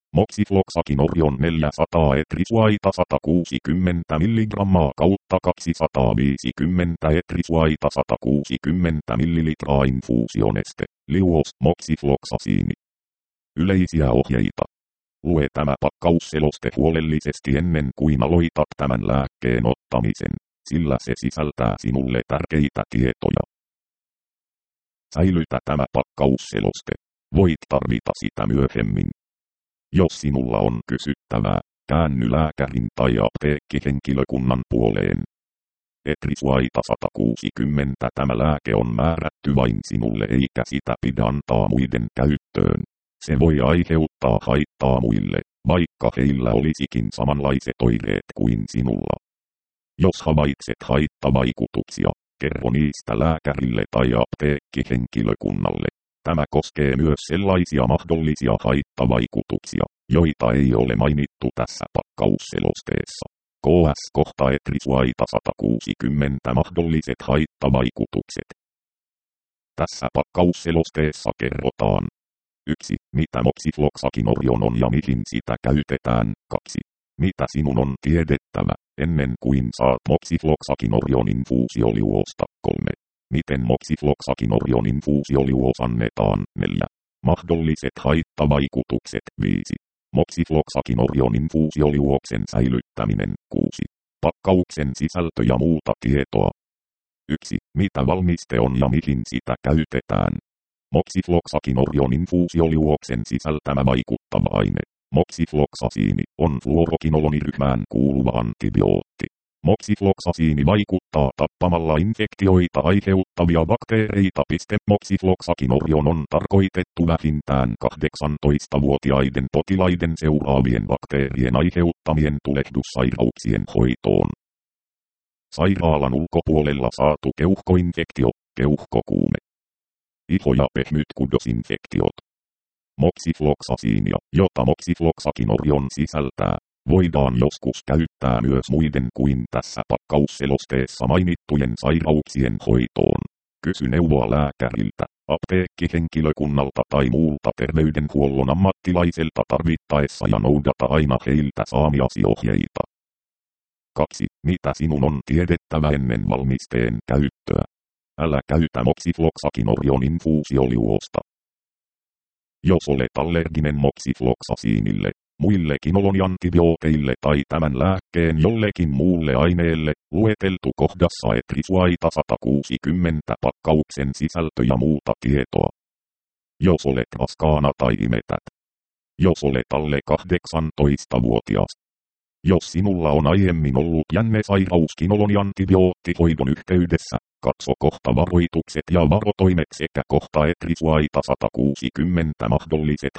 Moxifloxacinorion 400 etrisuaita 160 mg kautta 250 etrisuaita 160 ml infuusioneste, liuos moxifloxaciini. Yleisiä ohjeita. Lue tämä pakkausseloste huolellisesti ennen kuin aloitat tämän lääkkeen ottamisen, sillä se sisältää sinulle tärkeitä tietoja. Säilytä tämä pakkausseloste. Voit tarvita sitä myöhemmin. Jos sinulla on kysyttävää, käänny lääkärin tai apteekkihenkilökunnan puoleen. Etrisuaita 160 tämä lääke on määrätty vain sinulle eikä sitä pidä antaa muiden käyttöön. Se voi aiheuttaa haittaa muille, vaikka heillä olisikin samanlaiset oireet kuin sinulla. Jos havaitset haittavaikutuksia, kerro niistä lääkärille tai apteekkihenkilökunnalle. Tämä koskee myös sellaisia mahdollisia haittavaikutuksia, joita ei ole mainittu tässä pakkausselosteessa. KS kohta etrisuaita 160 mahdolliset haittavaikutukset. Tässä pakkausselosteessa kerrotaan 1. Mitä moxifloxacinorion on ja mihin sitä käytetään. 2. Mitä sinun on tiedettävä, ennen kuin saat moxifloxacinorion infuusioliuosta. 3. Miten moxifloxacinorion infuusioliuos annetaan. 4. Mahdolliset haittavaikutukset. 5. Moxifloxacinorion infuusioliuoksen säilyttäminen. 6. Pakkauksen sisältö ja muuta tietoa. 1. Mitä valmiste on ja mihin sitä käytetään. Moxifloxacinorion infuusioliuoksen sisältämä vaikuttava aine. Moxifloxaciini on fluorokinoloniryhmään kuuluva antibiootti. Moxifloxaciini vaikuttaa tappamalla infektioita aiheuttavia bakteereita. Moxifloxacinorion on tarkoitettu vähintään 18-vuotiaiden potilaiden seuraavien bakteerien aiheuttamien tulehdussairauksien hoitoon. Sairaalan ulkopuolella saatu keuhkoinfektio, keuhkokuume. Iho- ja pehmytkudosinfektiot. Moxifloxaciinia, jota moxifloxacinorion sisältää, voidaan joskus käyttää myös muiden kuin tässä pakkausselosteessa mainittujen sairauksien hoitoon. Kysy neuvoa lääkäriltä, apteekkihenkilökunnalta tai muulta terveydenhuollon ammattilaiselta tarvittaessa ja noudata aina heiltä saamiasi ohjeita. 2. Mitä sinun on tiedettävä ennen valmisteen käyttöä? Älä käytä moxifloxacinorion infuusioliuosta. Jos olet allerginen moxifloxaciinille, muille kinoloniantibiooteille tai tämän lääkkeen jollekin muulle aineelle, lueteltu kohdassa etrisuaita 160 pakkauksen sisältö ja muuta tietoa. Jos olet raskaana tai imetät. Jos olet alle 18-vuotias. Jos sinulla on aiemmin ollut jännesairaus kinoloniantibioottihoidon yhteydessä, katso kohta varoitukset ja varotoimet sekä kohta etrisuaita 160 mahdolliset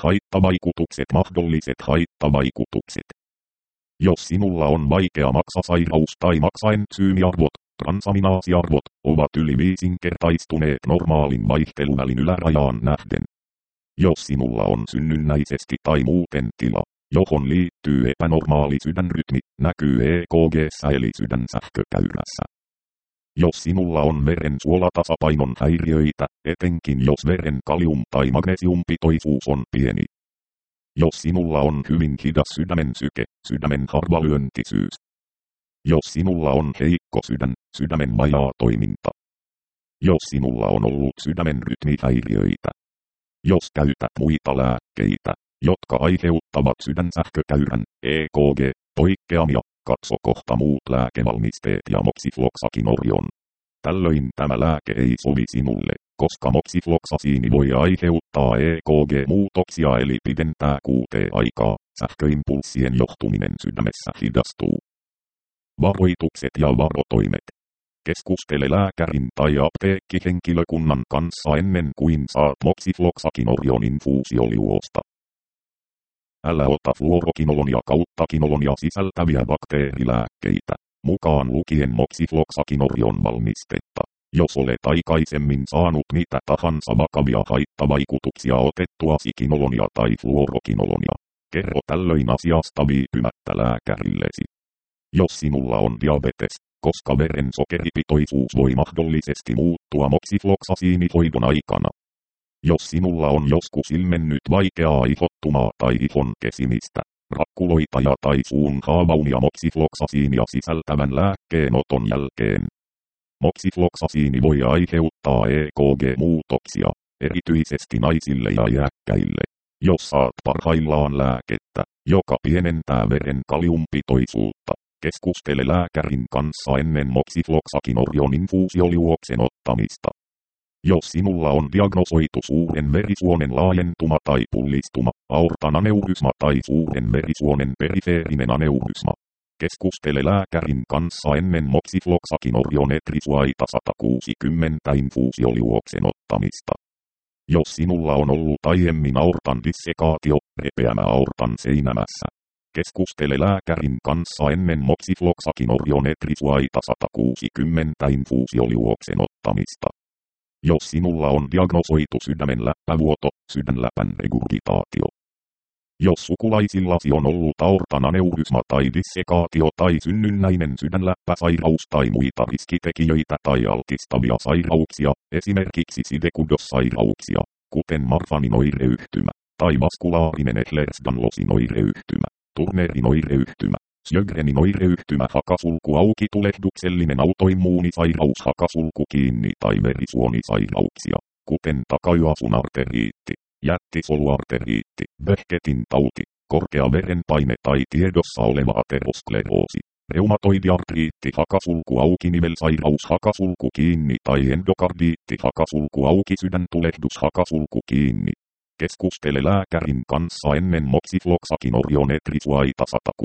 haittavaikutukset. Jos sinulla on vaikea maksasairaus tai maksaentsyymiarvot, transaminaasiarvot, ovat yli 5-kertaistuneet normaalin vaihteluvälin ylärajaan nähden. Jos sinulla on synnynnäisesti tai muuten tila, johon liittyy epänormaali sydänrytmi, näkyy EKG:ssä eli sydänsähkökäyrässä. Jos sinulla on verensuolatasapainon häiriöitä, etenkin jos veren kalium- tai magnesiumpitoisuus on pieni. Jos sinulla on hyvin hidas sydämen syke, sydämen harvalyöntisyys. Jos sinulla on heikko sydän, sydämen vajaa toiminta. Jos sinulla on ollut sydämen rytmihäiriöitä. Jos käytät muita lääkkeitä, jotka aiheuttavat sydänsähkökäyrän, EKG-poikkeamia, katso kohta muut lääkevalmisteet ja moxifloxacinorion. Tällöin tämä lääke ei sovi sinulle, koska moxifloxaciini voi aiheuttaa EKG-muutoksia eli pidentää QT-aikaa, sähköimpulssien johtuminen sydämessä hidastuu. Varoitukset ja varotoimet. Keskustele lääkärin tai apteekkihenkilökunnan kanssa ennen kuin saat moxifloxacinorion infuusioliuosta. Älä ota fluorokinolonia kautta kinolonia sisältäviä bakteerilääkkeitä, mukaan lukien moxifloxacinorion valmistetta. Jos olet aikaisemmin saanut mitä tahansa vakavia haittavaikutuksia otettuasi kinolonia tai fluorokinolonia, kerro tällöin asiasta viipymättä lääkärillesi. Jos sinulla on diabetes, koska veren sokeripitoisuus voi mahdollisesti muuttua moxifloxaciinihoidon aikana. Jos sinulla on joskus ilmennyt vaikeaa ihottumaa tai ihon kesimistä, rakkuloita tai suun haavaunia moksifloksasiinia sisältävän lääkkeen oton jälkeen. Moksifloksasiini voi aiheuttaa EKG-muutoksia, erityisesti naisille ja iäkkäille. Jos saat parhaillaan lääkettä, joka pienentää veren kaliumpitoisuutta, keskustele lääkärin kanssa ennen moksifloksakinorion infuusioluoksen ottamista. Jos sinulla on diagnosoitu suuren verisuonen laajentuma tai pullistuma, aortan aneurysma tai suuren verisuonen perifeerinen aneurysma, keskustele lääkärin kanssa ennen moksifloksakinorion etrisuaita 160 infuusioluoksen ottamista. Jos sinulla on ollut aiemmin aortan dissekaatio, repeämä aortan seinämässä, keskustele lääkärin kanssa ennen moksifloksakinorion etrisuaita 160 infuusioluoksen ottamista. Jos sinulla on diagnosoitu sydämen läppävuoto, sydänläpän regurgitaatio. Jos sukulaisillasi on ollut aortan aneurysma tai dissekaatio tai synnynnäinen sydänläppäsairaus tai muita riskitekijöitä tai altistavia sairauksia, esimerkiksi sidekudossairauksia, kuten Marfanin oireyhtymä, tai vaskulaarinen Ehlers-Danlosin oireyhtymä, Turnerin oireyhtymä, Sjögrenin oireyhtymä hakasulku auki tulehduksellinen autoimmuunisairaus hakasulku kiinni tai verisuonisairauksia, kuten takaiasun arteriitti, jättisoluarteriitti, Behketin tauti, korkea verenpaine tai tiedossa oleva ateroskleroosi, reumatoidiartriitti hakasulku auki nivelsairaus hakasulku kiinni tai endokardiitti hakasulku auki sydäntulehdus hakasulku kiinni. Keskustele lääkärin kanssa ennen moksifloksakinorion etrisuaita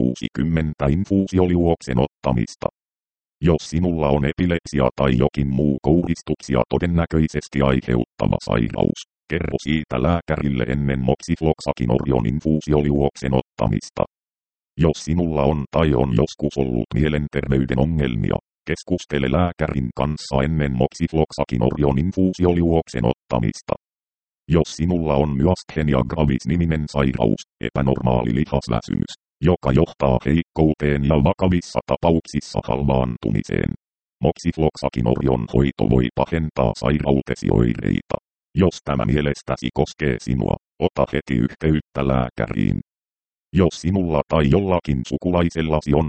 160 infuusioluoksen ottamista. Jos sinulla on epilepsia tai jokin muu kouristuksia todennäköisesti aiheuttava sairaus, kerro siitä lääkärille ennen moksifloksakinorion infuusioluoksen ottamista. Jos sinulla on tai on joskus ollut mielenterveyden ongelmia, keskustele lääkärin kanssa ennen moksifloksakinorion infuusioluoksen ottamista. Jos sinulla on myasthenia gravis-niminen sairaus, epänormaali lihasväsymys, joka johtaa heikkouteen ja vakavissa tapauksissa halvaantumiseen, moksifloksakinorion hoito voi pahentaa sairautesi oireita. Jos tämä mielestäsi koskee sinua, ota heti yhteyttä lääkäriin. Jos sinulla tai jollakin sukulaisellasi on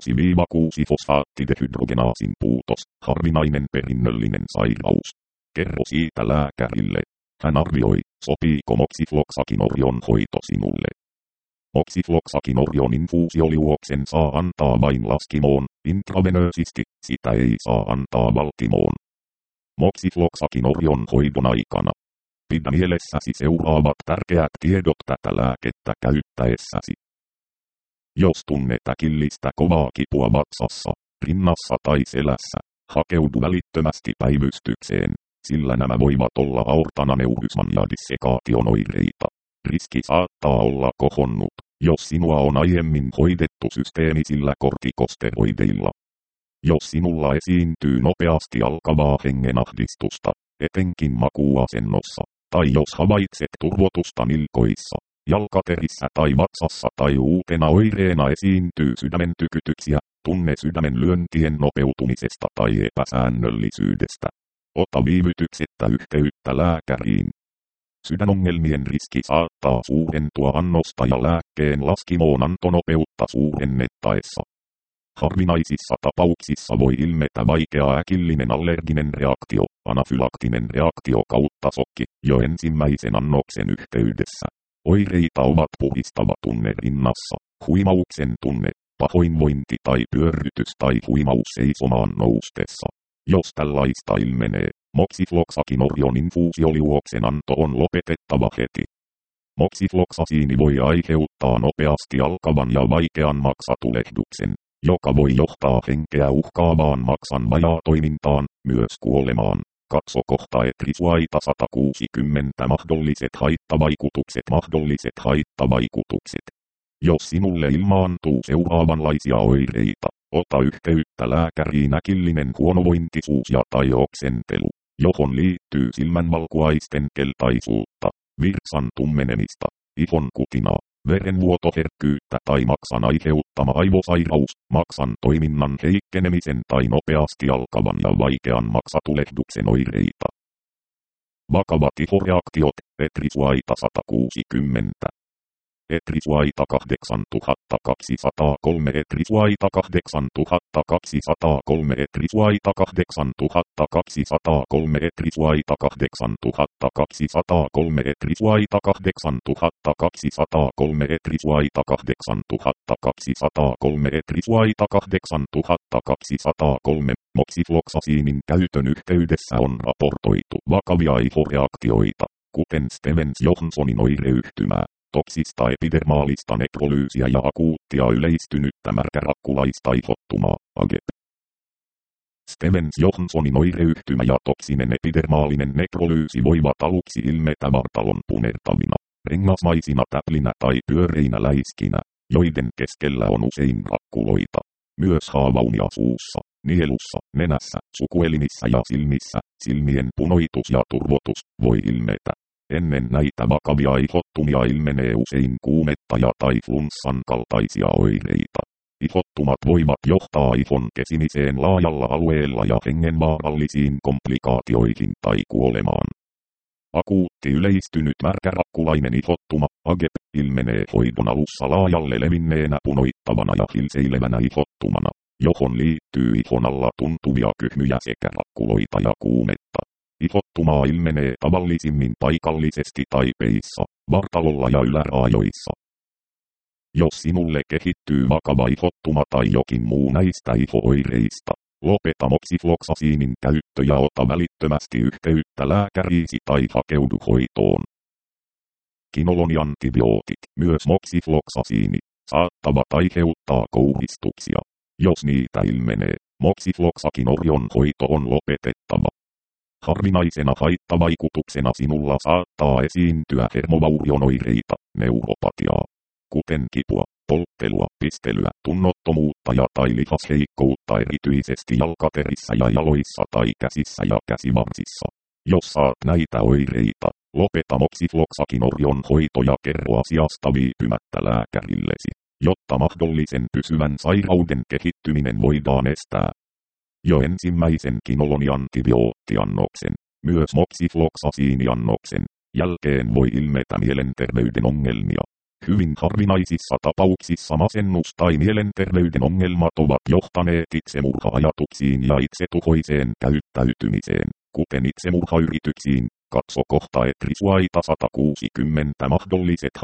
glukoosi-6-fosfaattidehydrogenaasin puutos, harvinainen perinnöllinen sairaus, kerro siitä lääkärille. Hän arvioi, sopiiko moksifloksakinorion hoito sinulle. Moksifloksakinorion infuusioluoksen saa antaa vain laskimoon, intravenöösisti, sitä ei saa antaa valtimoon. Moksifloksakinorion hoidon aikana. Pidä mielessäsi seuraavat tärkeät tiedot tätä lääkettä käyttäessäsi. Jos tunnet äkillistä kovaa kipua vatsassa, rinnassa tai selässä, hakeudu välittömästi päivystykseen, sillä nämä voivat olla aortan aneurysman ja dissekaation oireita. Riski saattaa olla kohonnut, jos sinua on aiemmin hoidettu systeemisillä kortikosteroideilla. Jos sinulla esiintyy nopeasti alkavaa hengenahdistusta, etenkin makuuasennossa, tai jos havaitset turvotusta nilkoissa, jalkaterissä tai vatsassa tai uutena oireena esiintyy sydämen tykytyksiä, tunne sydämen lyöntien nopeutumisesta tai epäsäännöllisyydestä, ota viivytyksettä yhteyttä lääkäriin. Sydänongelmien riski saattaa suurentua annosta ja lääkkeen laskimoon antonopeutta suurennettaessa. Harvinaisissa tapauksissa voi ilmetä vaikea äkillinen allerginen reaktio, anafylaktinen reaktio kautta sokki, jo ensimmäisen annoksen yhteydessä. Oireita ovat puhistava tunne rinnassa, huimauksen tunne, pahoinvointi tai pyörrytys tai huimaus seisomaan noustessa. Jos tällaista ilmenee, moksifloksakinorion infuusioluoksen anto on lopetettava heti. Moksifloksasiini voi aiheuttaa nopeasti alkavan ja vaikean maksatulehduksen, joka voi johtaa henkeä uhkaavaan maksan vajaatoimintaan, myös kuolemaan. Katso kohta etrisuaita 160 mahdolliset haittavaikutukset. Jos sinulle ilmaantuu seuraavanlaisia oireita, ota yhteyttä lääkäriin äkillinen huonovointisuus ja tai oksentelu, johon liittyy silmänvalkuaisten keltaisuutta, virtsan tummenemista, ihon kutinaa, verenvuotoherkkyyttä tai maksan aiheuttama aivosairaus, maksan toiminnan heikkenemisen tai nopeasti alkavan ja vaikean maksatulehduksen oireita. Vakavat ihoreaktiot, etrisuaita 160. Etrisuaita 8203, etrisuaita 8203, etrisuaita 8203, etrisuaita 8203, etrisuaita 8203, etrisuaita 8203, etrisuaita 8203. Moxifloxacinin käytön yhteydessä on raportoitu vakavia ihoreaktioita, kuten Stevens-Johnsonin oireyhtymää, toksista epidermaalista nekrolyysiä ja akuuttia yleistynyttä märkärakkulaista ihottumaa, AGEP. Stevens-Johnsonin oireyhtymä ja toksinen epidermaalinen nekrolyysi voivat aluksi ilmetä vartalon punertavina, rengasmaisina täplinä tai pyöreinä läiskinä, joiden keskellä on usein rakkuloita. Myös haavaumia suussa, nielussa, nenässä, sukuelimissä ja silmissä, silmien punoitus ja turvotus voi ilmetä. Ennen näitä vakavia ihottumia ilmenee usein kuumetta tai flunssan kaltaisia oireita. Ihottumat voivat johtaa ihon kesimiseen laajalla alueella ja hengenvaarallisiin komplikaatioihin tai kuolemaan. Akuutti yleistynyt märkärakkulainen ihottuma, AGEP, ilmenee hoidon alussa laajalle levinneenä punoittavana ja hilseilevänä ihottumana, johon liittyy ihon alla tuntuvia kyhmyjä sekä rakkuloita ja kuumetta. Ihottumaa ilmenee tavallisimmin paikallisesti taipeissa, vartalolla ja yläraajoissa. Jos sinulle kehittyy vakava ihottuma tai jokin muu näistä iho-oireista, lopeta moxifloxacinin käyttö ja ota välittömästi yhteyttä lääkäriisi tai hakeudu hoitoon. Kinoloniantibiootit, myös moxifloxacini, saattavat aiheuttaa kouristuksia. Jos niitä ilmenee, moxifloxakinorion hoito on lopetettava. Harvinaisena haittavaikutuksena sinulla saattaa esiintyä hermovaurionoireita, neuropatiaa, kuten kipua, polttelua, pistelyä, tunnottomuutta tai lihasheikkoutta erityisesti jalkaterissä ja jaloissa tai käsissä ja käsivarsissa. Jos saat näitä oireita, lopeta moxifloxakinorion hoito ja kerro asiasta viipymättä lääkärillesi, jotta mahdollisen pysyvän sairauden kehittyminen voidaan estää. Jo ensimmäisen kinoloniantibioottiannoksen, myös moxifloxaciniannoksen, jälkeen voi ilmetä mielenterveyden ongelmia. Hyvin harvinaisissa tapauksissa masennus tai mielenterveyden ongelmat ovat johtaneet itsemurha-ajatuksiin ja itsetuhoiseen käyttäytymiseen, kuten itsemurhayrityksiin. Katso kohta etrisuaita 160 mahdolliset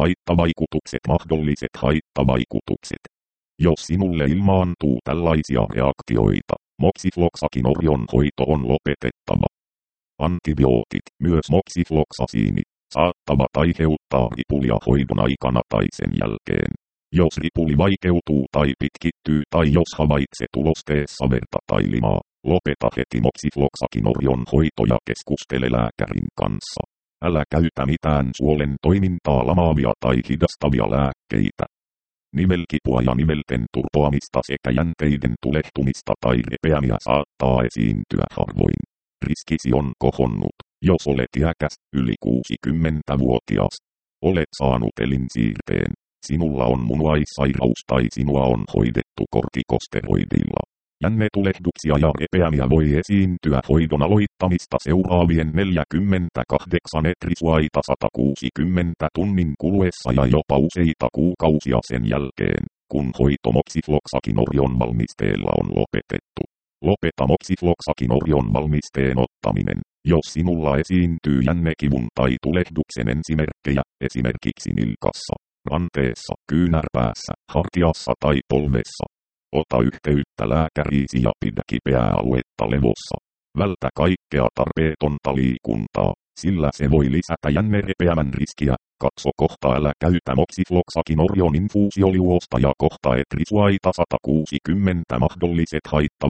haittavaikutukset. Jos sinulle ilmaantuu tällaisia reaktioita, moxifloxakinorion hoito on lopetettava. Antibiootit, myös moxifloxacini, saattavat aiheuttaa ripulia hoidon aikana tai sen jälkeen. Jos ripuli vaikeutuu tai pitkittyy tai jos havaitset ulosteessa verta tai limaa, lopeta heti moxifloxakinorion hoito ja keskustele lääkärin kanssa. Älä käytä mitään suolen toimintaa lamaavia tai hidastavia lääkkeitä. Nivelkipua ja nivelten turpoamista sekä jänteiden tulehtumista tai repeämiä saattaa esiintyä harvoin. Riskisi on kohonnut, jos olet iäkäs, yli 60-vuotias. Olet saanut elinsiirteen, sinulla on munuaissairaus tai sinua on hoidettu kortikosteroidilla. Jännetulehduksia ja repeämiä voi esiintyä hoidon aloittamista seuraavien 48 etrisuaita 160 tunnin kuluessa ja jopa useita kuukausia sen jälkeen, kun hoito moxifloxakinorion valmisteella on lopetettu. Lopeta moxifloxakinorion valmisteen ottaminen, jos sinulla esiintyy jännekivun tai tulehduksen ensimerkkejä, esimerkiksi nilkassa, ranteessa, kyynärpäässä, hartiassa tai polvessa. Ota yhteyttä lääkäriisi ja pidä kipeää aluetta levossa. Vältä kaikkea tarpeetonta liikuntaa, sillä se voi lisätä jännerepeämän riskiä. Katso kohta älä käytä moxifloxakinorion infuusioliuosta ja kohta etrisuaita 160 mahdolliset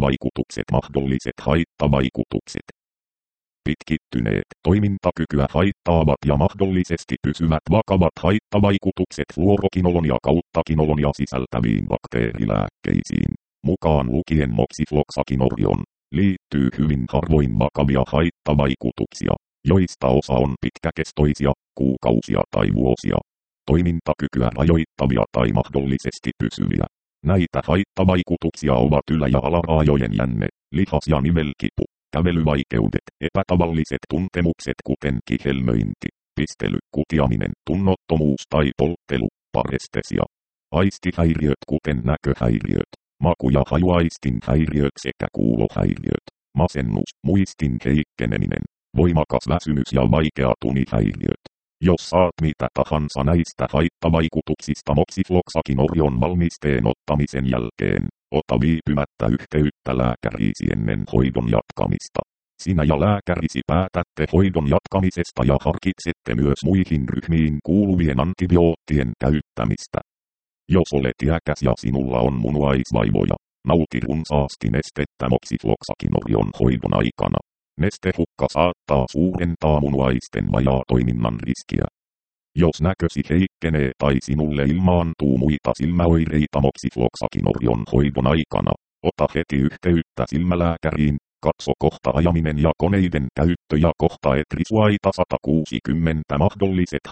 haittavaikutukset. Pitkittyneet, toimintakykyä haittaavat ja mahdollisesti pysyvät vakavat haittavaikutukset fluorokinolonia kautta kinolonia sisältäviin bakteerilääkkeisiin, mukaan lukien moxifloxakinorion, liittyy hyvin harvoin vakavia haittavaikutuksia, joista osa on pitkäkestoisia, kuukausia tai vuosia, toimintakykyä rajoittavia tai mahdollisesti pysyviä. Näitä haittavaikutuksia ovat ylä- ja alaraajojen jänne, lihas- ja nivelkipu, kävelyvaikeudet, epätavalliset tuntemukset kuten kihelmöinti, pistely, kutiaminen, tunnottomuus tai polttelu, parestesia. Aistihäiriöt kuten näköhäiriöt, maku- ja hajuaistin häiriöt sekä kuulohäiriöt, masennus, muistin heikkeneminen, voimakas väsymys ja vaikea tunihäiriöt. Jos saat mitä tahansa näistä haittavaikutuksista moksifloksakinorin valmisteen ottamisen jälkeen, ota viipymättä yhteyttä lääkäriisi ennen hoidon jatkamista. Sinä ja lääkärisi päätätte hoidon jatkamisesta ja harkitsette myös muihin ryhmiin kuuluvien antibioottien käyttämistä. Jos olet iäkäs ja sinulla on munuaisvaivoja, nauti runsaasti nestettä moksifloksakinorin hoidon aikana. Nestehukka saattaa suurentaa munuaisten vajaatoiminnan riskiä. Jos näkösi heikkenee tai sinulle ilmaantuu muita silmäoireita moksifloksakinorin hoidon aikana, ota heti yhteyttä silmälääkäriin, katso kohta ajaminen ja koneiden käyttö ja kohta etrisuaita 160 mahdolliset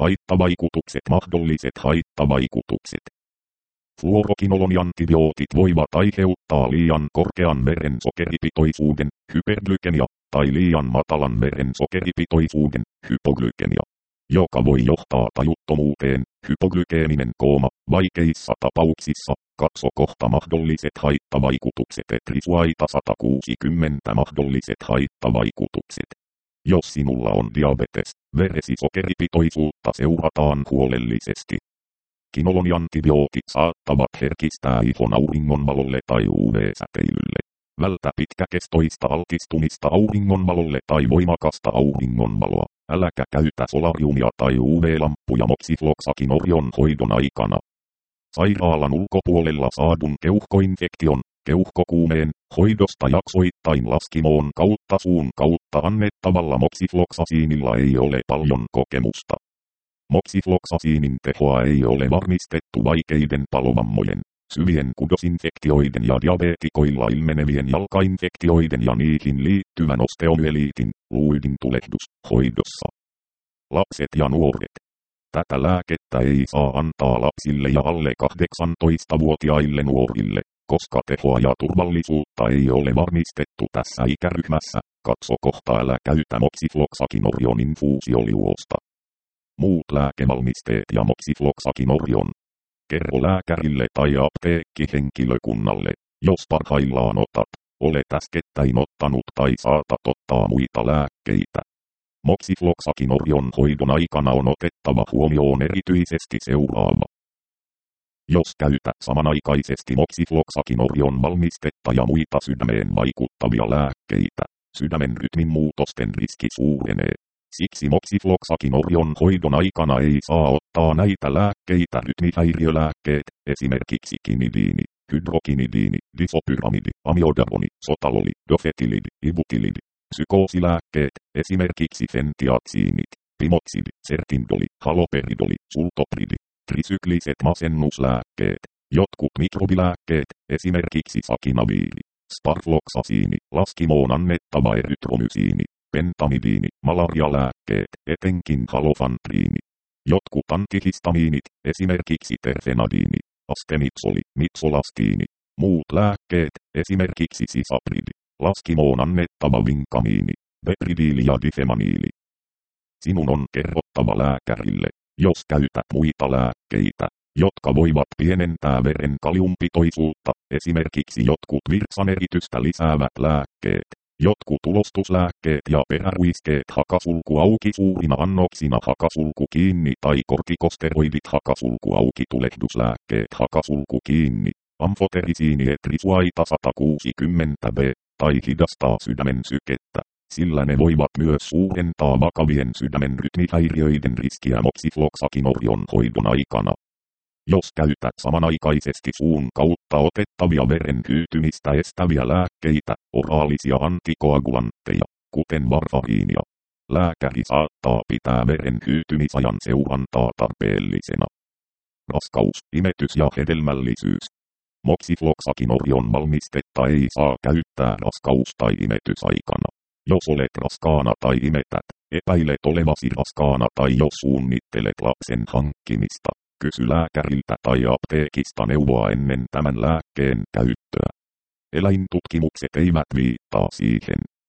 haittavaikutukset. Fluorokinoloniantibiootit voivat aiheuttaa liian korkean verensokeripitoisuuden, hyperglykemia, tai liian matalan verensokeripitoisuuden, hypoglykemia, joka voi johtaa tajuttomuuteen, hypoglykeeminen kooma, vaikeissa tapauksissa, katso kohta mahdolliset haittavaikutukset etrisuaita 160 mahdolliset haittavaikutukset. Jos sinulla on diabetes, veresi sokeripitoisuutta seurataan huolellisesti. Kinoloniantibiootit saattavat herkistää ihon auringonvalolle tai UV-säteilylle. Vältä pitkäkestoista altistumista auringonvalolle tai voimakasta auringonvaloa. Äläkä käytä solariumia tai UV-lamppuja moksifloksakinorin hoidon aikana. Sairaalan ulkopuolella saadun keuhkoinfektion, keuhkokuumeen, hoidosta jaksoittain laskimoon kautta suun kautta annettavalla moksifloksasiinilla ei ole paljon kokemusta. Moksifloksasiinin tehoa ei ole varmistettu vaikeiden palovammojen, syvien kudosinfektioiden ja diabeetikoilla ilmenevien jalkainfektioiden ja niihin liittyvän osteomyeliitin, luidin tulehdus, hoidossa. Lapset ja nuoret. Tätä lääkettä ei saa antaa lapsille ja alle 18-vuotiaille nuorille, koska tehoa ja turvallisuutta ei ole varmistettu tässä ikäryhmässä. Katso kohta älä käytä moksifloksakinorin infuusioliuosta. Muut lääkevalmisteet ja moksifloksakinorin. Kerro lääkärille tai apteekkihenkilökunnalle, jos parhaillaan otat, olet äskettäin ottanut tai saatat ottaa muita lääkkeitä. Moksifloksakinorin hoidon aikana on otettava huomioon erityisesti seuraava. Jos käytät samanaikaisesti moksifloksakinorin valmistetta ja muita sydämeen vaikuttavia lääkkeitä, sydämen rytmin muutosten riski suurenee. Siksi moksifloksakinorin hoidon aikana ei saa ottaa näitä lääkkeitä rytmihäiriölääkkeet, esimerkiksi kinidiini, hydrokinidiini, disopyramidi, amiodaroni, sotaloli, dofetilidi, ibutilidi, psykoosilääkkeet, esimerkiksi fentiatsiinit, pimoksidi, sertindoli, haloperidoli, sultopridi, trisykliset masennuslääkkeet, jotkut mikrobilääkkeet, esimerkiksi sakinaviiri, sparfloksasiini, laskimoon annettava erytromysiini, pentamidiini, malarialääkkeet, etenkin halofantriini. Jotkut antihistamiinit, esimerkiksi terfenadiini, astenitsoli, mitsolastiini. Muut lääkkeet, esimerkiksi sisapridi, laskimoon annettava vinkamiini, bepridiili ja difemaniili. Sinun on kerrottava lääkärille, jos käytät muita lääkkeitä, jotka voivat pienentää veren kaliumpitoisuutta, esimerkiksi jotkut virtsaneritystä lisäävät lääkkeet. Jotkut ulostuslääkkeet ja peräruiskeet hakasulku auki suurina annoksina hakasulku kiinni tai kortikosteroidit hakasulku auki tulehduslääkkeet hakasulku kiinni, amfoterisiini etrisuaita 160b, tai hidastaa sydämen sykettä, sillä ne voivat myös suurentaa vakavien sydämen rytmihäiriöiden riskiä moksifloksakinorin hoidon aikana. Jos käytät samanaikaisesti suun kautta otettavia veren hyytymistä estäviä lääkkeitä, oraalisia antikoagulantteja, kuten varfariinia, lääkäri saattaa pitää veren hyytymisajan seurantaa tarpeellisena. Raskaus, imetys ja hedelmällisyys. Moksifloksakinorin valmistetta ei saa käyttää raskaus- tai imetysaikana. Jos olet raskaana tai imetät, epäilet olevasi raskaana tai jos suunnittelet lapsen hankkimista, kysy lääkäriltä tai apteekista neuvoa ennen tämän lääkkeen käyttöä. Eläintutkimukset eivät viittaa siihen,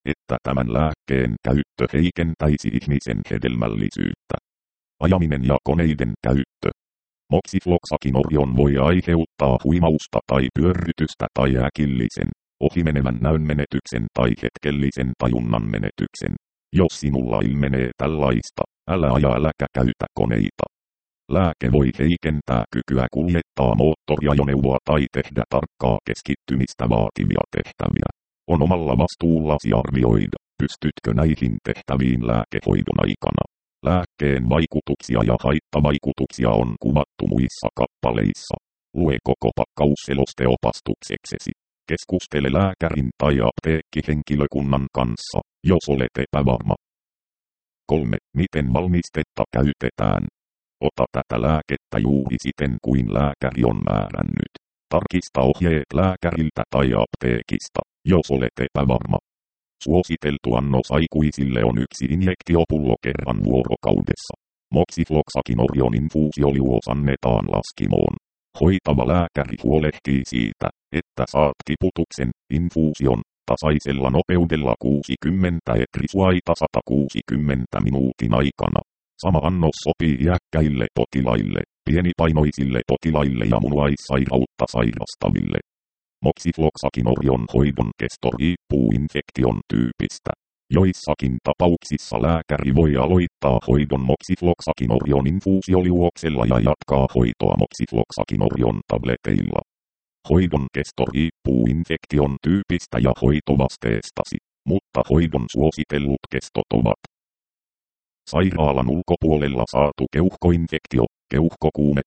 että tämän lääkkeen käyttö heikentäisi ihmisen hedelmällisyyttä. Ajaminen ja koneiden käyttö. Moxifloxacinorion voi aiheuttaa huimausta tai pyörrytystä tai äkillisen, ohimenevän näönmenetyksen tai hetkellisen tajunnan menetyksen. Jos sinulla ilmenee tällaista, älä aja äläkä käytä koneita. Lääke voi heikentää kykyä kuljettaa moottoriajoneuvoa tai tehdä tarkkaa keskittymistä vaativia tehtäviä. On omalla vastuullasi arvioida, pystytkö näihin tehtäviin lääkehoidon aikana. Lääkkeen vaikutuksia ja haittavaikutuksia on kuvattu muissa kappaleissa. Lue koko pakkausseloste opastukseksesi. Keskustele lääkärin tai apteekkihenkilökunnan kanssa, jos olet epävarma. 3. Miten valmistetta käytetään? Ota tätä lääkettä juuri siten kuin lääkäri on määrännyt. Tarkista ohjeet lääkäriltä tai apteekista, jos olet epävarma. Suositeltu annos aikuisille on 1 injektiopullo kerran vuorokaudessa. Moxifloxacinorion infuusioliuos annetaan laskimoon. Hoitava lääkäri huolehtii siitä, että saat tiputuksen, infuusion, tasaisella nopeudella 60 etrisuaita 160 minuutin aikana. Sama annos sopii iäkkäille potilaille, pienipainoisille potilaille ja munuaissairautta sairastaville. Moxifloxacinorion hoidon kesto riippuu infektion tyypistä. Joissakin tapauksissa lääkäri voi aloittaa hoidon moxifloxacinorion infuusioliuoksella ja jatkaa hoitoa moxifloxacinorion tableteilla. Hoidon kesto riippuu infektion tyypistä ja hoitovasteestasi, mutta hoidon suositellut kestot ovat: sairaalan ulkopuolella saatu keuhkoinfektio, keuhkokuume,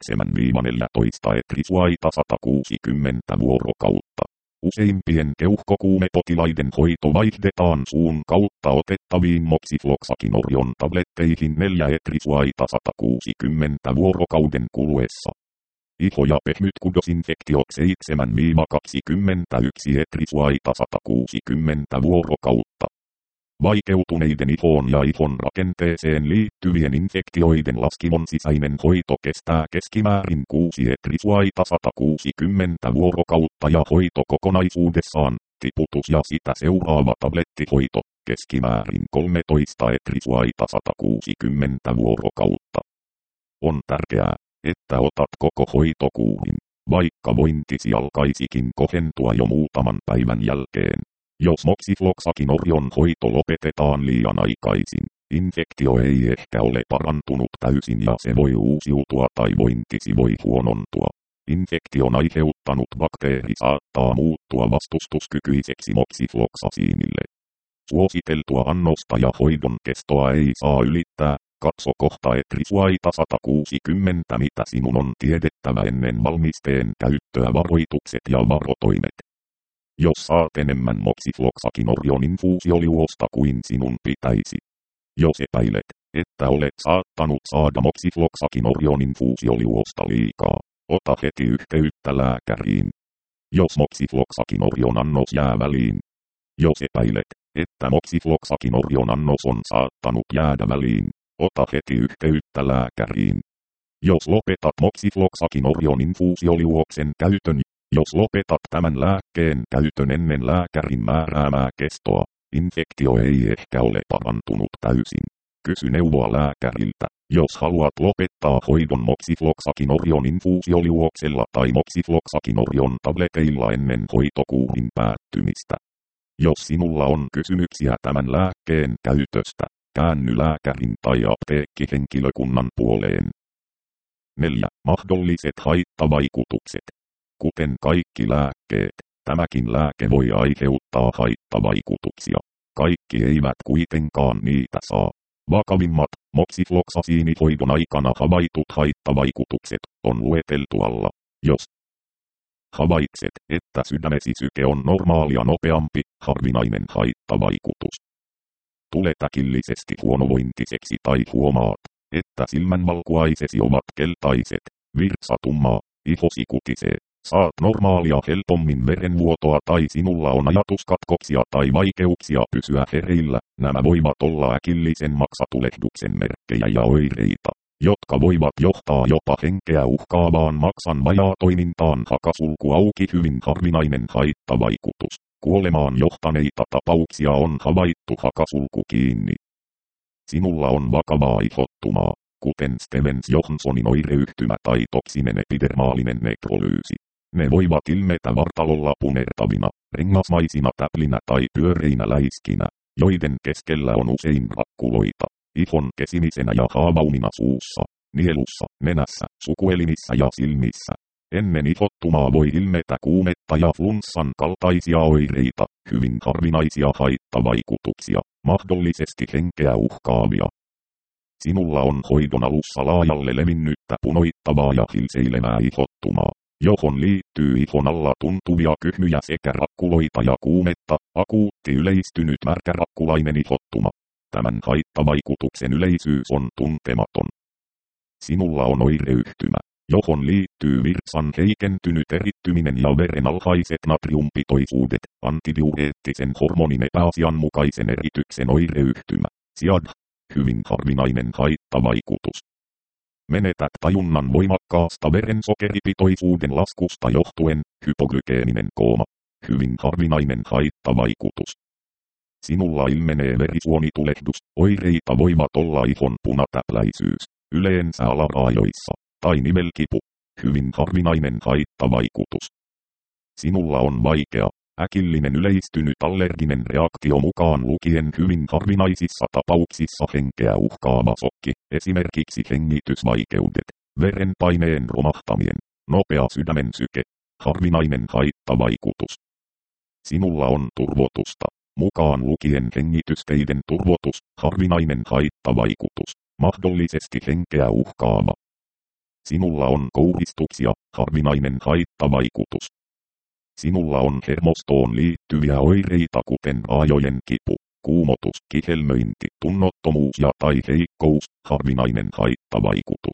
7-14 etrisuaita 160 vuorokautta. Useimpien keuhkokuumepotilaiden hoito vaihdetaan suun kautta otettaviin moxifloxacinorion tabletteihin 4 etrisuaita 160 vuorokauden kuluessa. Iho- ja pehmytkudosinfektiot 7-21 etrisuaita 160 vuorokautta. Vaikeutuneiden ihoon ja ihon rakenteeseen liittyvien infektioiden laskimon sisäinen hoito kestää keskimäärin 6 etrisuaita 160 vuorokautta ja hoito kokonaisuudessaan, tiputus ja sitä seuraava tablettihoito, keskimäärin 13 etrisuaita 160 vuorokautta. On tärkeää, että otat koko hoitokuurin, vaikka vointisi alkaisikin kohentua jo muutaman päivän jälkeen. Jos moxifloxacinorion hoito lopetetaan liian aikaisin, infektio ei ehkä ole parantunut täysin ja se voi uusiutua tai vointisi voi huonontua. Infektion aiheuttanut bakteeri saattaa muuttua vastustuskykyiseksi moxifloxacinille. Suositeltua annosta ja hoidon kestoa ei saa ylittää. Katso kohta etrisuaita 160 mitä sinun on tiedettävä ennen valmisteen käyttöä, varoitukset ja varotoimet. Jos saat enemmän moxifloxacinorion infuusioliuosta kuin sinun pitäisi. Jos epäilet, että olet saattanut saada moxifloxacinorion infuusioliuosta liikaa, ota heti yhteyttä lääkäriin. Jos moxifloxacinorion annos jää väliin. Jos epäilet, että moxifloxacinorion annos on saattanut jäädä väliin, ota heti yhteyttä lääkäriin. Jos lopetat moxifloxacinorion infuusioliuoksen käytön, jos lopetat tämän lääkkeen käytön ennen lääkärin määräämää kestoa, infektio ei ehkä ole parantunut täysin. Kysy neuvoa lääkäriltä, jos haluat lopettaa hoidon moxifloxacinorion infuusioliuoksella tai moxifloxacinorion tableteilla ennen hoitokuurin päättymistä. Jos sinulla on kysymyksiä tämän lääkkeen käytöstä, käänny lääkärin tai apteekkihenkilökunnan puoleen. 4. Mahdolliset haittavaikutukset. Kuten kaikki lääkkeet, tämäkin lääke voi aiheuttaa haittavaikutuksia. Kaikki eivät kuitenkaan niitä saa. Vakavimmat, moxifloxaciinihoidon aikana havaitut haittavaikutukset on lueteltu alla. Jos havaitset, että sydämesi syke on normaalia nopeampi, harvinainen haittavaikutus. Tulet äkillisesti huonovointiseksi tai huomaat, että silmänvalkuaisesi ovat keltaiset, virtsa tummaa, ihosi kutisee. Saat normaalia helpommin verenvuotoa tai sinulla on ajatuskatkoksia tai vaikeuksia pysyä hereillä, nämä voivat olla äkillisen maksatulehduksen merkkejä ja oireita, jotka voivat johtaa jopa henkeä uhkaavaan maksan vajaatoimintaan. Hakasulku auki, hyvin harvinainen haittavaikutus. Kuolemaan johtaneita tapauksia on havaittu hakasulku kiinni. Sinulla on vakavaa ihottumaa, kuten Stevens Johnsonin oireyhtymä tai toksinen epidermaalinen nekrolyysi. Ne voivat ilmetä vartalolla punertavina, rengasmaisina täplinä tai pyöreinä läiskinä, joiden keskellä on usein rakkuloita, ihon kesimisenä ja haavaumina suussa, nielussa, nenässä, sukuelimissä ja silmissä. Ennen ihottumaa voi ilmetä kuumetta ja flunssan kaltaisia oireita, hyvin harvinaisia haittavaikutuksia, mahdollisesti henkeä uhkaavia. Sinulla on hoidon alussa laajalle levinnyttä punoittavaa ja hilseilevää ihottumaa, johon liittyy ihon alla tuntuvia kyhmyjä sekä rakkuloita ja kuumetta, akuutti yleistynyt märkärakkulainen ihottuma. Tämän haittavaikutuksen yleisyys on tuntematon. Sinulla on oireyhtymä, johon liittyy virtsan heikentynyt erittyminen ja veren alhaiset natriumpitoisuudet, antidiureettisen hormonin epäasianmukaisen erityksen oireyhtymä, SIAD, hyvin harvinainen haittavaikutus. Menetät tajunnan voimakkaasta verensokeripitoisuuden laskusta johtuen, hypoglykeeninen kooma, hyvin harvinainen haittavaikutus. Sinulla ilmenee verisuonitulehdus, oireita voivat olla ihon punatäpläisyys, yleensä alaraajoissa, tai nivelkipu, hyvin harvinainen haittavaikutus. Sinulla on vaikea, äkillinen yleistynyt allerginen reaktio mukaan lukien hyvin harvinaisissa tapauksissa henkeä uhkaava sokki, esimerkiksi hengitysvaikeudet, verenpaineen romahtaminen, nopea sydämensyke, harvinainen haittavaikutus. Sinulla on turvotusta, mukaan lukien hengitysteiden turvotus, harvinainen haittavaikutus, mahdollisesti henkeä uhkaava. Sinulla on kouristuksia, harvinainen haittavaikutus. Sinulla on hermostoon liittyviä oireita kuten aajojen kipu, kuumotus, kihelmöinti, tunnottomuus ja tai heikkous, harvinainen haittavaikutus.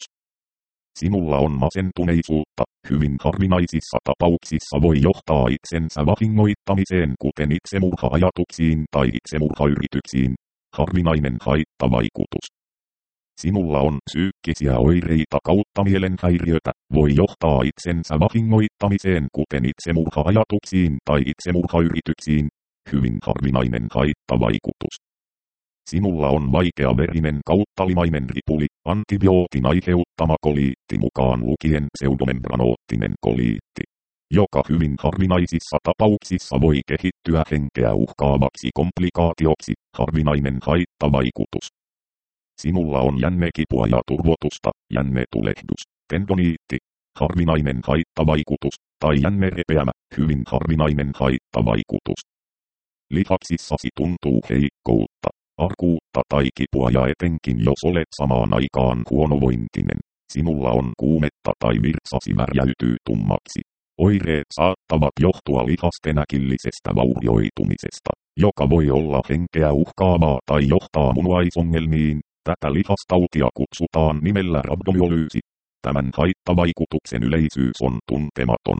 Sinulla on masentuneisuutta, hyvin harvinaisissa tapauksissa voi johtaa itsensä vahingoittamiseen kuten itsemurha-ajatuksiin tai itsemurhayrityksiin, harvinainen haittavaikutus. Sinulla on psyykkisiä oireita kautta mielenhäiriötä, voi johtaa itsensä vahingoittamiseen kuten itsemurha-ajatuksiin tai itsemurhayrityksiin, hyvin harvinainen haittavaikutus. Sinulla on vaikea verinen kauttalimainen ripuli, antibiootin aiheuttama koliitti mukaan lukien pseudomembranoottinen koliitti, joka hyvin harvinaisissa tapauksissa voi kehittyä henkeä uhkaavaksi komplikaatioksi, harvinainen haittavaikutus. Sinulla on jännekipua ja turvotusta, jännetulehdus, tendoniitti, harvinainen haittavaikutus, tai jännerepeämä, hyvin harvinainen haittavaikutus. Lihaksissasi tuntuu heikkoutta, arkuutta tai kipua ja etenkin jos olet samaan aikaan huonovointinen, sinulla on kuumetta tai virtsasi märjäytyy tummaksi. Oireet saattavat johtua lihasten äkillisestä vaurioitumisesta, joka voi olla henkeä uhkaavaa tai johtaa munuaisongelmiin. Tätä lihastautia kutsutaan nimellä rhabdomyolyysi. Tämän haittavaikutuksen yleisyys on tuntematon.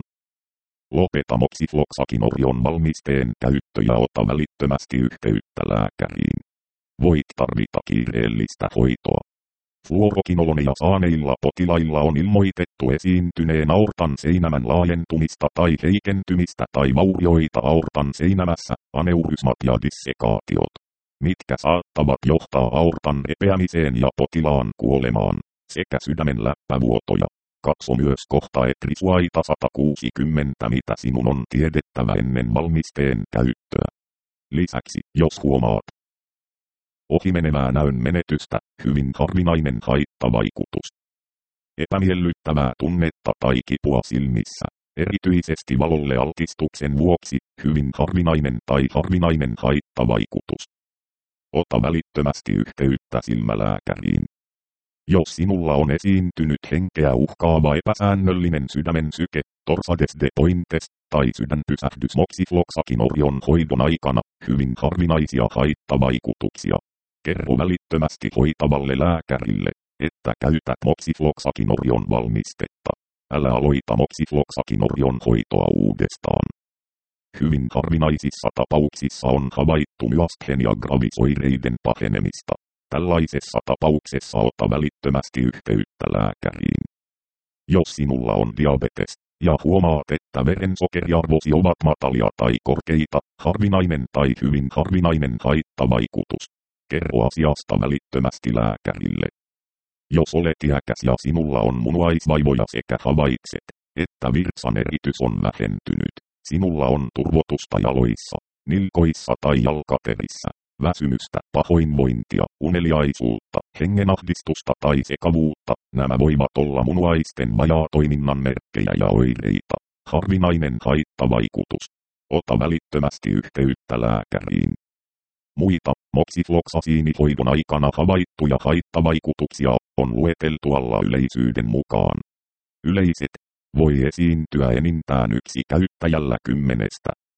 Lopeta moxifloxakinorion valmisteen käyttö ja ota välittömästi yhteyttä lääkäriin. Voit tarvita kiireellistä hoitoa. Fluorokinolonia saaneilla potilailla on ilmoitettu esiintyneen aortan seinämän laajentumista tai heikentymistä tai vaurioita aortan seinämässä, aneurysmat ja dissekaatiot, mitkä saattavat johtaa aortan repeämiseen ja potilaan kuolemaan, sekä sydämen läppävuotoja. Katso myös kohta Etrisuaita 160, mitä sinun on tiedettävä ennen valmisteen käyttöä. Lisäksi, jos huomaat ohimenevää näön menetystä, hyvin harvinainen haittavaikutus. Epämiellyttävää tunnetta tai kipua silmissä, erityisesti valolle altistuksen vuoksi, hyvin harvinainen tai harvinainen haittavaikutus. Ota välittömästi yhteyttä silmälääkäriin. Jos sinulla on esiintynyt henkeä uhkaava epäsäännöllinen sydämen syke, torsades de pointes, tai sydänpysähdys moxifloxakinorion hoidon aikana, hyvin harvinaisia haittavaikutuksia. Kerro välittömästi hoitavalle lääkärille, että käytät moxifloxakinorion valmistetta. Älä aloita moxifloxakinorion hoitoa uudestaan. Hyvin harvinaisissa tapauksissa on havaittu myasthenia gravis oireiden pahenemista. Tällaisessa tapauksessa ota välittömästi yhteyttä lääkäriin. Jos sinulla on diabetes, ja huomaat, että verensokeriarvosi ovat matalia tai korkeita, harvinainen tai hyvin harvinainen haittavaikutus. Kerro asiasta välittömästi lääkärille. Jos olet iäkäs ja sinulla on munuaisvaivoja sekä havaitset, että virtsaneritys on vähentynyt, sinulla on turvotusta jaloissa, nilkoissa tai jalkaterissä, väsymystä, pahoinvointia, uneliaisuutta, hengenahdistusta tai sekavuutta, nämä voivat olla munuaisten vajaatoiminnan merkkejä ja oireita. Harvinainen haittavaikutus. Ota välittömästi yhteyttä lääkäriin. Muita, moksifloksasiinihoidon aikana havaittuja haittavaikutuksia on lueteltu alla yleisyyden mukaan. Yleiset voi esiintyä enintään yksi käyttäjällä 10.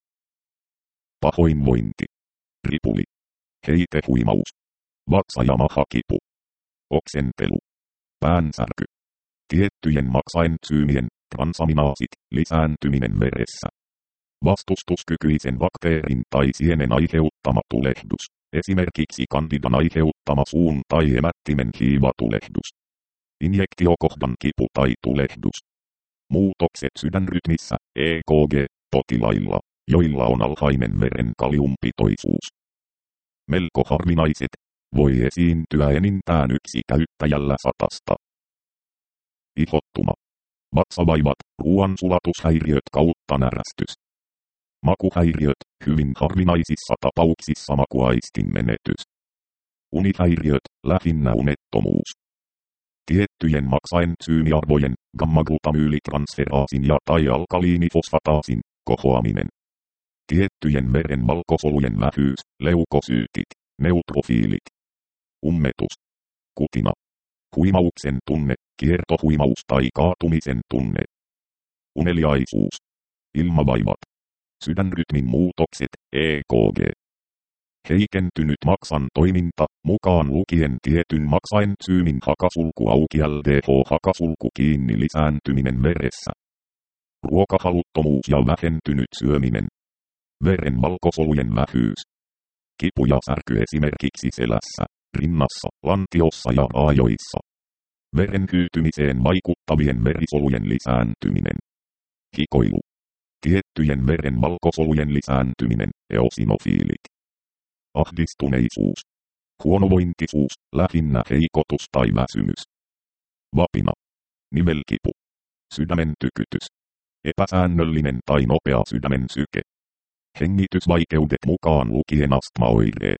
Pahoinvointi, ripuli, heitehuimaus, vatsa- ja mahakipu, oksentelu, päänsärky, tiettyjen maksaentsyymien, transaminaasit, lisääntyminen veressä. Vastustuskykyisen bakteerin tai sienen aiheuttama tulehdus, esimerkiksi kandidan aiheuttama suun tai emättimen hiivatulehdus. Injektiokohdan kipu tai tulehdus. Muutokset sydänrytmissä, EKG-potilailla, joilla on alhainen veren kaliumpitoisuus. Melko harvinaiset, voi esiintyä enintään yksi käyttäjällä 100. Ihottuma. Vatsavaivat, ruoansulatushäiriöt kautta närästys. Makuhäiriöt, hyvin harvinaisissa tapauksissa makuaistin menetys. Unihäiriöt, lähinnä unettomuus. Tiettyjen maksaentsyymiarvojen, gamma-glutamyylitransferaasin ja tai alkaliinifosfataasin, kohoaminen. Tiettyjen veren valkosolujen vähyys, leukosyytit, neutrofiilit. Ummetus. Kutina. Huimauksen tunne, kiertohuimaus tai kaatumisen tunne. Uneliaisuus. Ilmavaivat. Sydänrytmin muutokset, EKG. Heikentynyt maksan toiminta, mukaan lukien tietyn maksaentsyymin hakasulku auki LDH-hakasulku kiinni lisääntyminen veressä. Ruokahaluttomuus ja vähentynyt syöminen. Veren valkosolujen vähyys. Kipu ja särky esimerkiksi selässä, rinnassa, lantiossa ja raajoissa. Veren hyytymiseen vaikuttavien verisolujen lisääntyminen. Hikoilu. Tiettyjen veren valkosolujen lisääntyminen, eosinofiilit. Ahdistuneisuus. Huonovointisuus, lähinnä heikotus tai väsymys. Vapina. Nivelkipu. Sydämen tykytys. Epäsäännöllinen tai nopea sydämen syke. Hengitysvaikeudet mukaan lukien astmaoireet.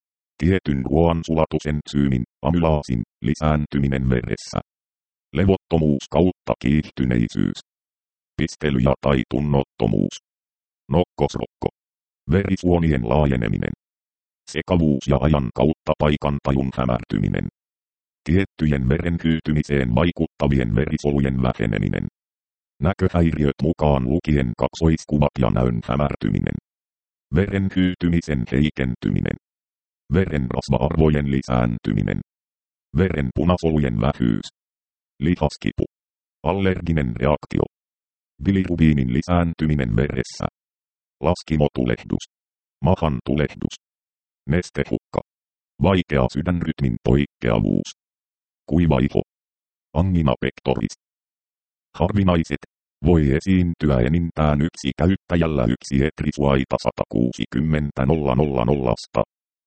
Tietyn ruoansulatusentsyymin, amylaasin, lisääntyminen veressä. Levottomuus kautta kiihtyneisyys. Pistelyjä tai tunnottomuus. Nokkosrokko. Verisuonien laajeneminen. Sekavuus ja ajan kautta paikantajun hämärtyminen. Tiettyjen veren hyytymiseen vaikuttavien verisolujen väheneminen. Näköhäiriöt mukaan lukien kaksoiskuvat ja näön hämärtyminen. Veren hyytymisen heikentyminen. Veren rasva-arvojen lisääntyminen. Veren punasolujen vähyys. Lihaskipu. Allerginen reaktio. Bilirubiinin lisääntyminen veressä. Laskimotulehdus. Mahan tulehdus. Nestehukka. Vaikea sydänrytmin poikkeavuus. Kuiva iho. Angina pectoris. Harvinaiset, voi esiintyä enintään yksi käyttäjällä yksi etrisuaita 160 000.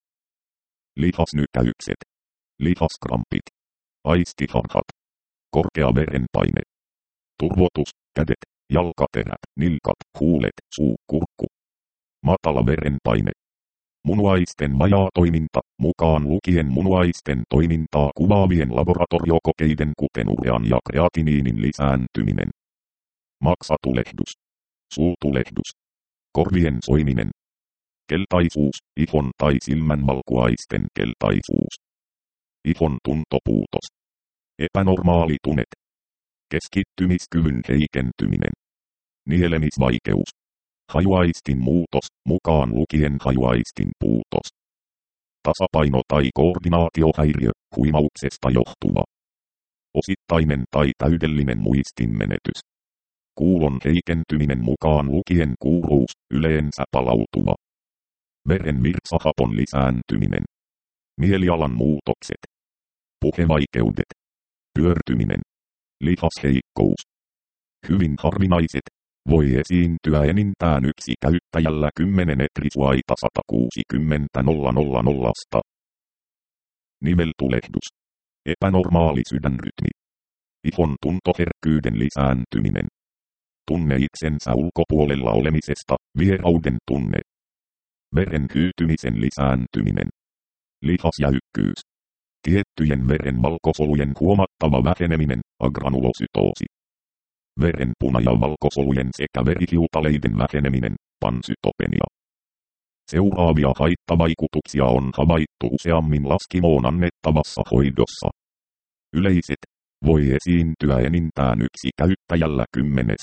Lihasnykäykset. Lihaskrampit. Aistiharhat. Korkea verenpaine. Turvotus, kädet, jalkaterät, nilkat, huulet, suu, kurkku. Matala verenpaine. Munuaisten vajaatoiminta, mukaan lukien munuaisten toimintaa kuvaavien laboratoriokokeiden kuten urean ja kreatiniinin lisääntyminen. Maksatulehdus. Suutulehdus. Korvien soiminen. Keltaisuus, ihon tai silmän valkuaisten keltaisuus. Ihon tuntopuutos. Epänormaali tunet. Keskittymiskyvyn heikentyminen. Nielemisvaikeus. Hajuaistin muutos, mukaan lukien hajuaistin puutos. Tasapaino- tai koordinaatiohäiriö, huimauksesta johtuva. Osittainen tai täydellinen muistinmenetys. Kuulon heikentyminen mukaan lukien kuuruus, yleensä palautuva. Veren virtsahapon lisääntyminen. Mielialan muutokset. Puhevaikeudet. Pyörtyminen. Lihasheikkous. Hyvin harvinaiset. Voi esiintyä enintään yksi käyttäjällä 10 etrisuaita 160 000. Niveltulehdus. Epänormaali sydänrytmi. Ihon tuntoherkkyyden lisääntyminen. Tunne itsensä ulkopuolella olemisesta, vierauden tunne. Veren hyytymisen lisääntyminen. Lihasjäykkyys. Tiettyjen veren valkosolujen huomattava väheneminen, agranulosytoosi. Veren puna- ja valkosolujen sekä verihiutaleiden väheneminen, pansytopenia. Seuraavia haittavaikutuksia on havaittu useammin laskimoon annettavassa hoidossa. Yleiset. Voi esiintyä enintään yksi käyttäjällä 10.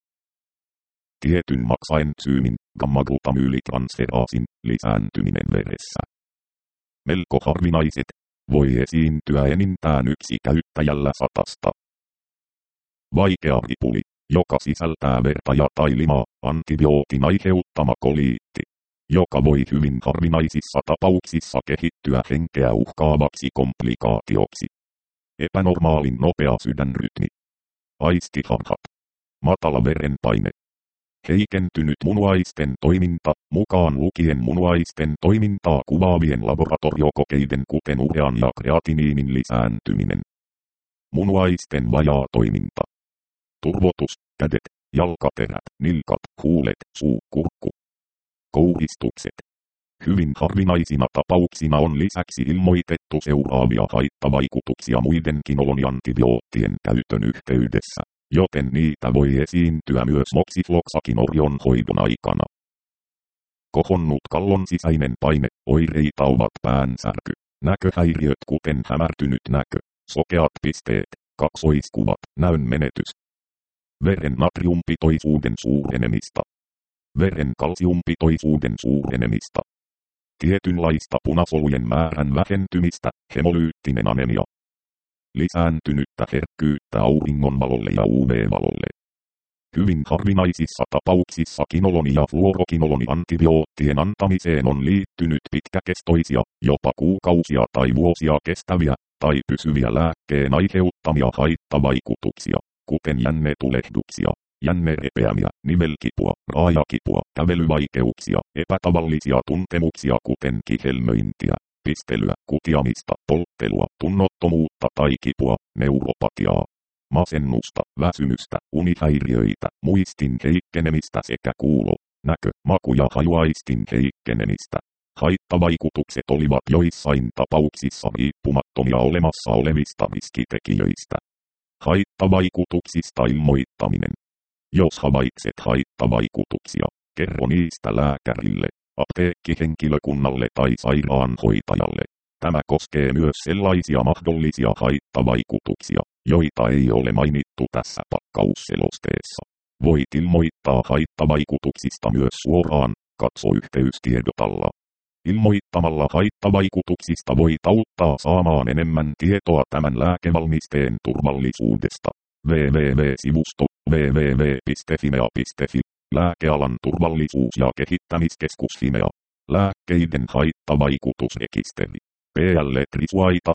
Tietyn maksaentsyymin, gamma-glutamyylitransferaasin, lisääntyminen veressä. Melko harvinaiset. Voi esiintyä enintään yksi käyttäjällä 100. Vaikea ripuli, joka sisältää verta ja tai limaa, antibiootin aiheuttama koliitti, joka voi hyvin harvinaisissa tapauksissa kehittyä henkeä uhkaavaksi komplikaatioksi. Epänormaalin nopea sydänrytmi. Aistiharhat. Matala verenpaine. Heikentynyt munuaisten toiminta, mukaan lukien munuaisten toimintaa kuvaavien laboratoriokokeiden kuten urean ja kreatiniinin lisääntyminen. Munuaisten vajaa toiminta. Turvotus, kädet, jalkaterät, nilkat, huulet, suu, kurkku. Kouristukset. Hyvin harvinaisina tapauksina on lisäksi ilmoitettu seuraavia haittavaikutuksia muidenkin oloniantibioottien käytön yhteydessä, joten niitä voi esiintyä myös moxifloxakinorion hoidon aikana. Kohonnut kallon sisäinen paine, oireita ovat päänsärky, näköhäiriöt kuten hämärtynyt näkö, sokeat pisteet, kaksoiskuvat, näön menetys. Veren natriumpitoisuuden suurenemista. Veren kalsiumpitoisuuden suurenemista. Tietynlaista punasolujen määrän vähentymistä, hemolyyttinen anemia. Lisääntynyttä herkkyyttä auringonvalolle ja UV-valolle. Hyvin harvinaisissa tapauksissa kinoloni ja fluorokinoloni antibioottien antamiseen on liittynyt pitkäkestoisia, jopa kuukausia tai vuosia kestäviä, tai pysyviä lääkkeen aiheuttamia haittavaikutuksia, kuten jännetulehduksia, jännerepeämiä, nivelkipua, raajakipua, kävelyvaikeuksia, epätavallisia tuntemuksia kuten kihelmöintiä, pistelyä, kutiamista, polttelua, tunnottomuutta tai kipua, neuropatiaa, masennusta, väsymystä, unihäiriöitä, muistin heikkenemistä sekä kuulo-, näkö-, maku- ja hajuaistin heikkenemistä. Haittavaikutukset olivat joissain tapauksissa riippumattomia olemassa olevista riskitekijöistä. Haittavaikutuksista ilmoittaminen. Jos havaitset haittavaikutuksia, kerro niistä lääkärille, apteekkihenkilökunnalle tai sairaanhoitajalle. Tämä koskee myös sellaisia mahdollisia haittavaikutuksia, joita ei ole mainittu tässä pakkausselosteessa. Voit ilmoittaa haittavaikutuksista myös suoraan, katso yhteystiedot alla. Ilmoittamalla haittavaikutuksista voit auttaa saamaan enemmän tietoa tämän lääkevalmisteen turvallisuudesta. www.sivusto www.fimea.fi Lääkealan turvallisuus- ja kehittämiskeskus Fimea. Lääkkeiden haittavaikutusrekisteri. PL Trisuaita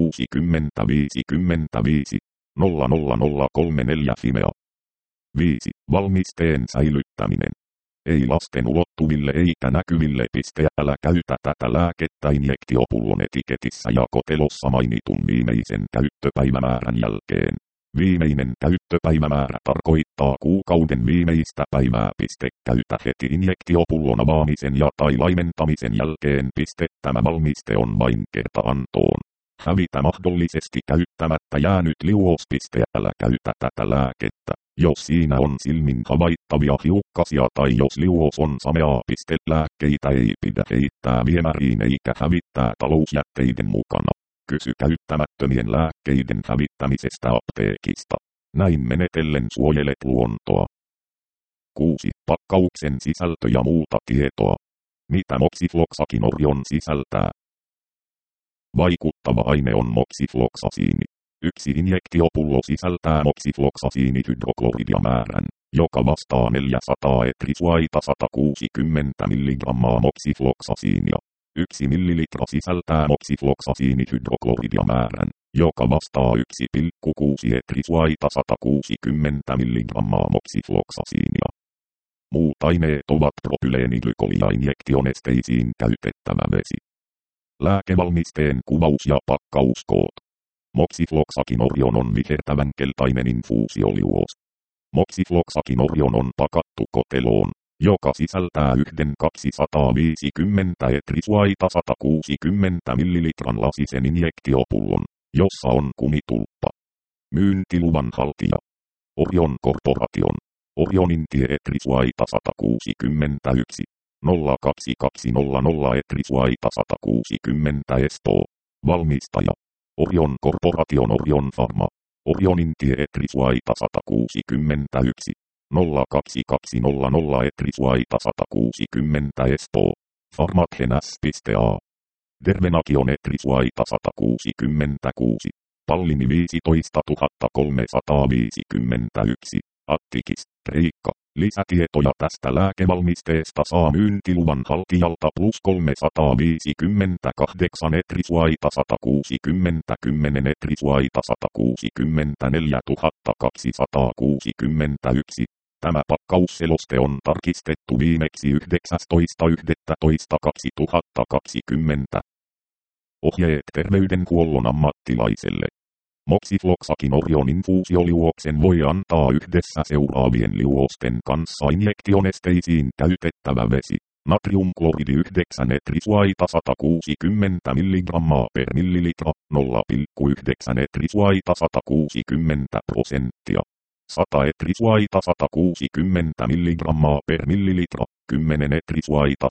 160-55 00034 Fimea. 5. Valmisteen säilyttäminen. Ei lasten ulottuville eikä näkyville. Älä käytä tätä lääkettä injektiopullon etiketissä ja kotelossa mainitun viimeisen käyttöpäivämäärän jälkeen. Viimeinen käyttöpäivämäärä tarkoittaa kuukauden viimeistä päivää. Käytä heti injektiopullon avaamisen ja tai laimentamisen jälkeen. Tämä valmiste on vain kertaantoon. Hävitä mahdollisesti käyttämättä jäänyt liuos. Älä käytä tätä lääkettä, jos siinä on silmin havaittavia hiukkasia tai jos liuos on sameaa. Lääkkeitä ei pidä heittää viemäriin eikä hävittää talousjätteiden mukana. Kysy käyttämättömien lääkkeiden hävittämisestä apteekista. Näin menetellen suojelet luontoa. 6. Pakkauksen sisältö ja muuta tietoa. Mitä moxifloxakinorion sisältää? Vaikuttava aine on moxifloxasiini. Yksi injektiopullo sisältää moxifloxasiinihydrokloridia määrän, joka vastaa 400 etrisuaita 160 mg moxifloxasiinia. 1 millilitra sisältää moksifloksasiinihydrokloridin määrän, joka vastaa 1,6 etrisuaita 160 mg moksifloksasiinia. Muut aineet ovat propyleeniglykoli ja injektionesteisiin käytettävä vesi. Lääkevalmisteen kuvaus ja pakkauskoot. Moksifloksakinorion on vihertävän keltainen infuusioliuos. Moksifloksakinorion on pakattu koteloon, joka sisältää yhden 250 etrisuaita 160 ml lasisen injektiopullon, jossa on kumitulppa. Myyntiluvan haltija. Orion Corporation. Orionin tie etrisuaita 161. 02200 etrisuaita 160 Espoo. Valmistaja. Orion Corporation Orion Pharma. Orionin tie etrisuaita 161. 02200 etrisuaita 160 Espoo. Pharmathenas.a. Dervenakion etrisuaita 166. Pallini 15351. Attikis, Riikka. Lisätietoja tästä lääkevalmisteesta saa myyntiluvan haltijalta plus 358 etrisuaita 160 10 etrisuaita 164 261. Tämä pakkausseloste on tarkistettu viimeksi 19.11.2020. Ohjeet terveydenhuollon ammattilaiselle. Moksifloksakinorion infuusioliuoksen voi antaa yhdessä seuraavien liuosten kanssa injektionesteisiin käytettävä vesi. Natriumkloridi 9 etrisuaita 160 mg per millilitra, 0,9 etrisuaita 160%. 100 etrisuaita 160 mg per millilitra, 10 etrisuaita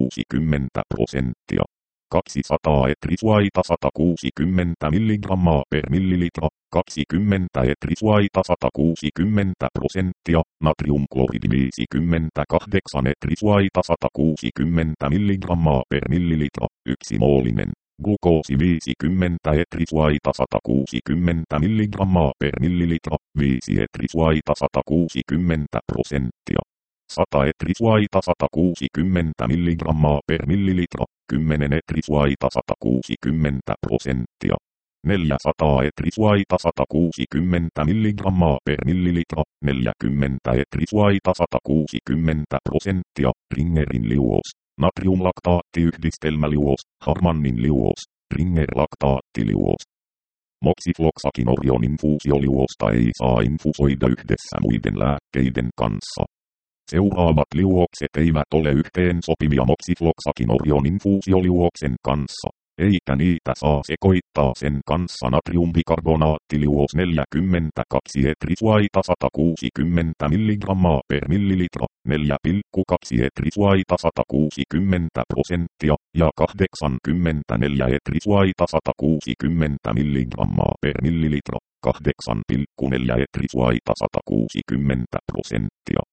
160%. 200 etrisuaita 160 mg per millilitra, 20 etrisuaita 160%, natriumkloridi 58 etrisuaita 160 mg per millilitra, 1 moolinen, glukoosi 50 etrisuaita 160 mg per millilitra, 5 etrisuaita 160%. 100 etrisuaita 160 mg per millilitra, 10 etrisuaita 160%. 400 etrisuaita 160 mg per millilitra, 40 etrisuaita 160%. Ringerin liuos, natriumlaktaattiyhdistelmäliuos, Harmanin liuos, Ringer-laktaattiliuos. Moksifloksakinorion infuusioliuosta ei saa infusoida yhdessä muiden lääkkeiden kanssa. Seuraavat liuokset eivät ole yhteen sopivia moksifloksakinorion infuusioliuoksen kanssa, eikä niitä saa sekoittaa sen kanssa natriumbikarbonaattiliuos 42 etrisuaita 160 mg per millilitra, 4,2 etrisuaita 160% ja 84 etrisuaita 160 mg per millilitra, 8,4 etrisuaita 160%.